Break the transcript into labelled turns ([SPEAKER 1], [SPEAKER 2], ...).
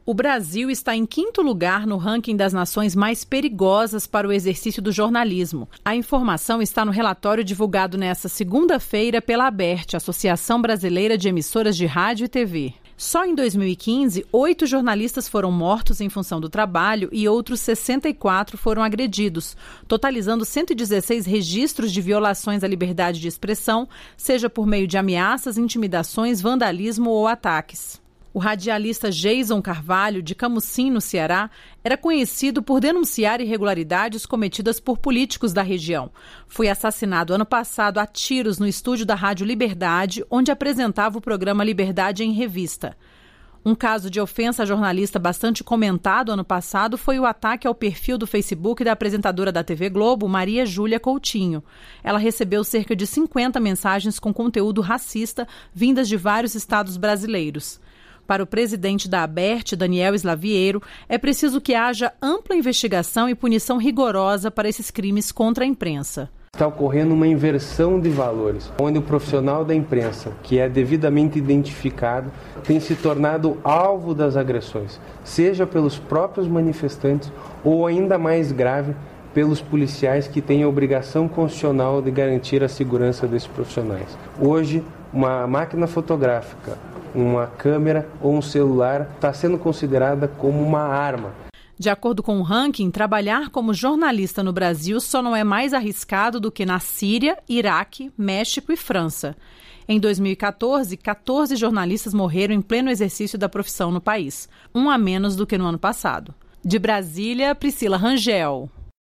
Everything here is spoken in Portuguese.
[SPEAKER 1] O Brasil está em 5º lugar no ranking das nações mais perigosas para o exercício do jornalismo. A informação está no relatório divulgado nesta segunda-feira pela ABERT, Associação Brasileira de Emissoras de Rádio e TV. Só em 2015, 8 jornalistas foram mortos em função do trabalho e outros 64 foram agredidos, totalizando 116 registros de violações à liberdade de expressão, seja por meio de ameaças, intimidações, vandalismo ou ataques. O radialista Jason Carvalho, de Camusim, no Ceará, era conhecido por denunciar irregularidades cometidas por políticos da região. Foi assassinado ano passado a tiros no estúdio da Rádio Liberdade, onde apresentava o programa Liberdade em Revista. Um caso de ofensa a jornalista bastante comentado ano passado foi o ataque ao perfil do Facebook da apresentadora da TV Globo, Maria Júlia Coutinho. Ela recebeu cerca de 50 mensagens com conteúdo racista vindas de vários estados brasileiros. Para o presidente da ABERT, Daniel Slaviero, é preciso que haja ampla investigação e punição rigorosa para esses crimes contra a imprensa.
[SPEAKER 2] Está ocorrendo uma inversão de valores, onde o profissional da imprensa, que é devidamente identificado, tem se tornado alvo das agressões, seja pelos próprios manifestantes ou, ainda mais grave, pelos policiais que têm a obrigação constitucional de garantir a segurança desses profissionais. Hoje, uma máquina fotográfica, uma câmera ou um celular está sendo considerada como uma arma.
[SPEAKER 1] De acordo com o ranking, trabalhar como jornalista no Brasil só não é mais arriscado do que na Síria, Iraque, México e França. Em 2014, 14 jornalistas morreram em pleno exercício da profissão no país, um a menos do que no ano passado. De Brasília, Priscila Rangel.